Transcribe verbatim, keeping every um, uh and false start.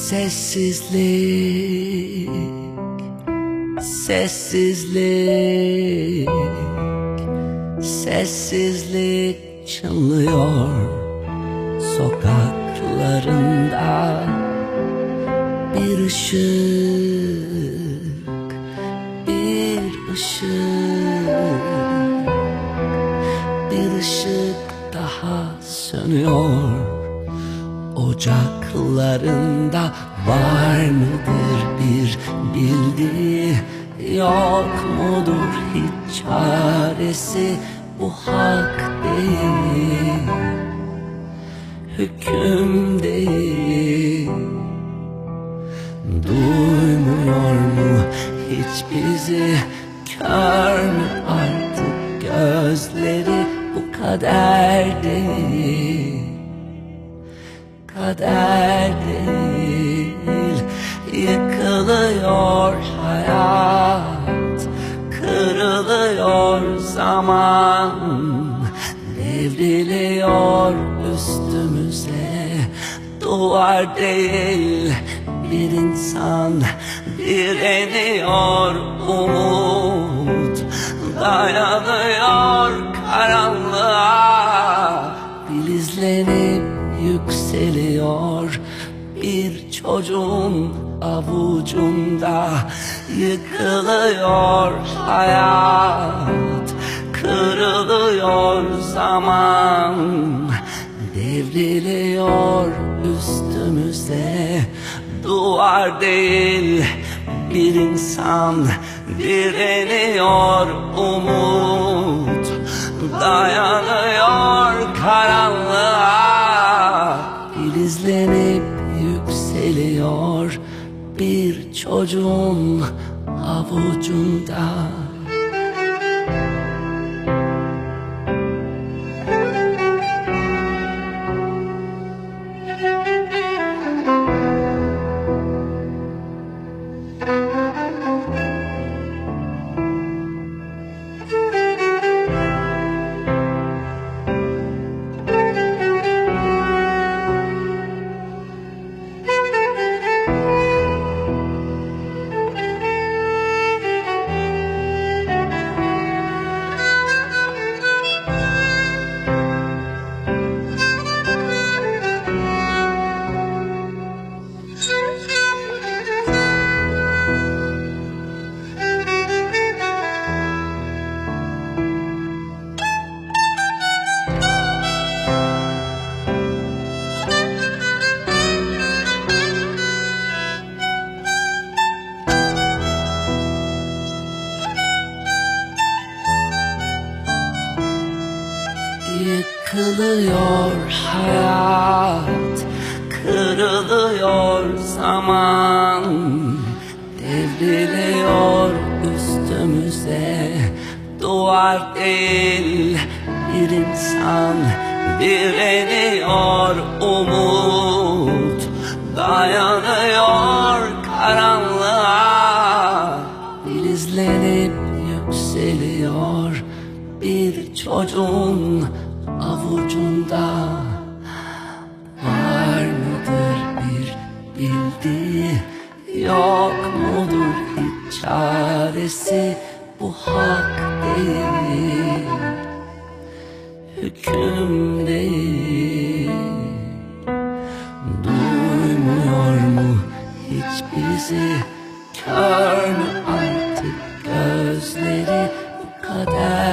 Sessizlik, sessizlik, sessizlik çınlıyor sokaklarında. Bir ışık, bir ışık, bir ışık daha sönüyor ocaklarında. Var mıdır bir bildiği, yok mudur hiç çaresi? Bu hak değil, hüküm değil. Duymuyor mu hiç bizi? Kör mü artık gözleri? Bu kader değil, kader değil. Yıkılıyor hayat, kırılıyor zaman, devriliyor üstümüze. Duvar değil bir insan, direniyor umut, dayanıyor karanlığa. Filizlenip yükseliyor bir çocuğun avucunda. Yıkılıyor hayat, kırılıyor zaman, devriliyor üstümüze. Duvar değil bir insan, direniyor umut, dayanıyor karanlığa. Filizlenip yükseliyor bir çocuğun avucunda. Yıkılıyor hayat, kırılıyor zaman, devriliyor üstümüze. Duvar değil bir insan, direniyor umut, dayanıyor karanlığa. Filizlenip yükseliyor bir çocuğun avucunda. Var mıdır bir bildiği, yok mudur hiç çaresi? Bu hak değil, hüküm değil. Duymuyor mu hiç bizi? Kör mü artık gözleri? Bu kader